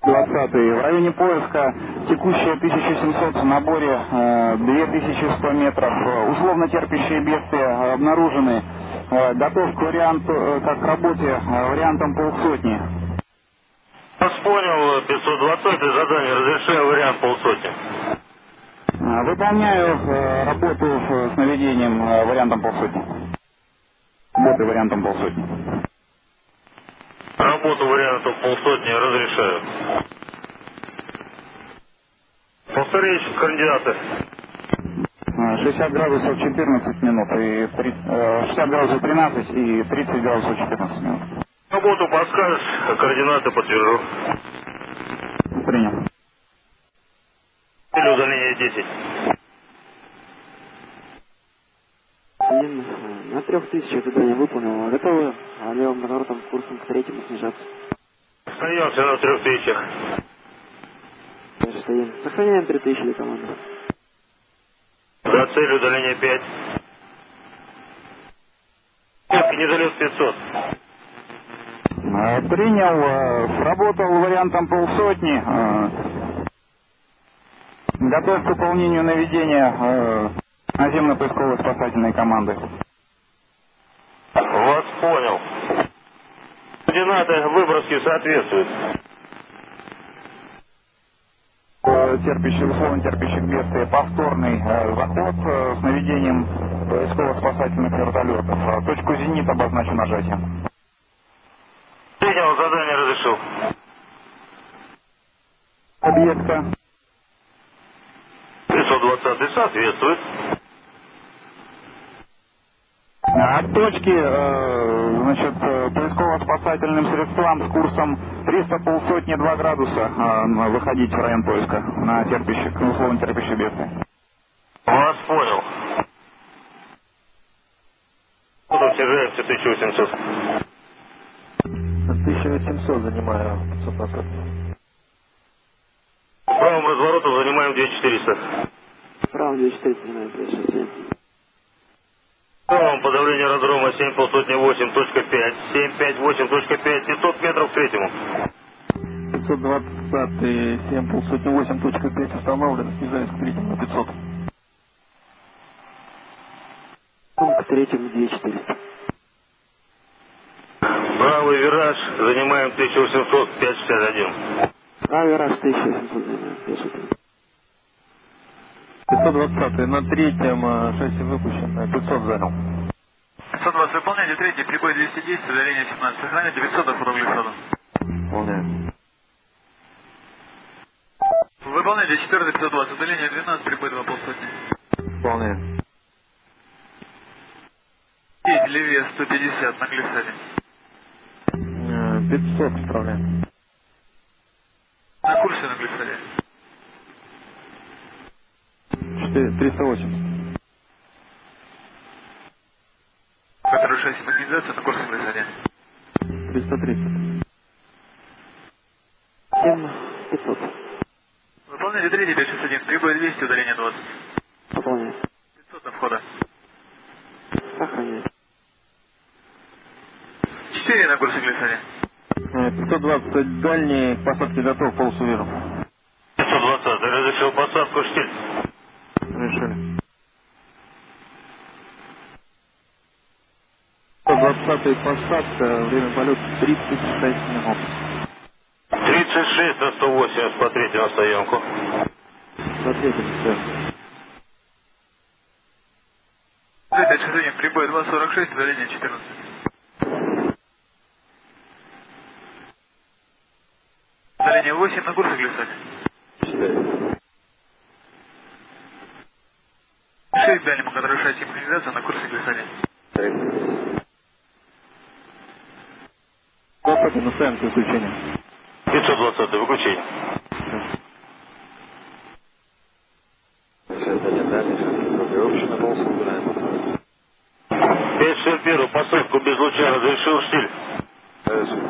20 в районе поиска текущая 1700 в наборе 2100 метров. Условно терпящие бедствия обнаружены. Готов к варианту, как к работе вариантом полсотни. Вас понял, 520 задание, разрешаю вариант полсотни. Выполняю работу с наведением вариантом полсотни. Работы вариантом полсотни. Работу вариантом полсотни разрешаю. Повторите кандидаты. 60 градусов 14 минут и 60 градусов 13 и 30 градусов 14 минут. Работу подскажешь, координаты подтвержу. Принял. Или удаление 10. На 3000 задание выполнил. Готовы левым разворотом курсом к третьему снижаться. Остаемся на 3000. Дальше стоим. Сохраняем 3000 для команды. За цель удаление 5. Недолет 500. Принял. Сработал вариантом полсотни. Готов к выполнению наведения наземно-поисковой спасательной команды. Вас понял. Координаты выброски соответствуют. Условно терпящих бедствия повторный заход с наведением поисково-спасательных вертолетов. Точку «Зенит» обозначу нажатием. Принял, задание разрешил. Объекта. 520 соответствует. От точки, значит, поисково-спасательным средствам с курсом 300 полсотни 2 градуса выходить в район поиска на терпящих, условно терпящих бедствия. Вас понял. Снижаемся 1800. 1800 занимаю 520. Правым разворотом занимаем 2400. Правым 2400 занимаю 567. Правым подавление аэродрома 7 полсотни 8.5. 758.5. 500 метров к третьему. 520 7 полсотни 8.5 установлено. Снижаюсь к третьему на 500. К третьему 2400. Правый вираж занимаем 1800, 561. Правый вираж 1800 занимаем 561. 520 на третьем шасси выпущено, 500 занял. 520, выполняйте третий, прибой 210, удаление 17, сохраняйте 500 до фотоглифода. Выполняем. Выполняйте четвертый 520, удаление 12, прибой 2 полсотни. Выполняем. И левее 150 на глиссаде. 500 справляем. На курсе на глиссаде. 380. Который шасси модернизация на курсе на глиссаде. 330. 500. Выполняйте третий 561, прибой 200, удаление 20. Выполняем. 500 до входа. Сохраняем. 4 на курсе глиссаде. 520 дальний, к посадке готов, полосу вижу. 520, разрешил посадку штиль. Решили. 120 посадка, время полета 36 минут. 36 на 180 по третьему стоянку. До третьего, все. Третье очередение, прибой 246, удаление 14. Удаление 8 на курсе глиссаде. 6 дальнему, который шасси модернизация на курсе глиссаде. Попади на стоянку выключения. 520, выключение. Община полосу убираем. 561, посадку без луча разрешил штиль.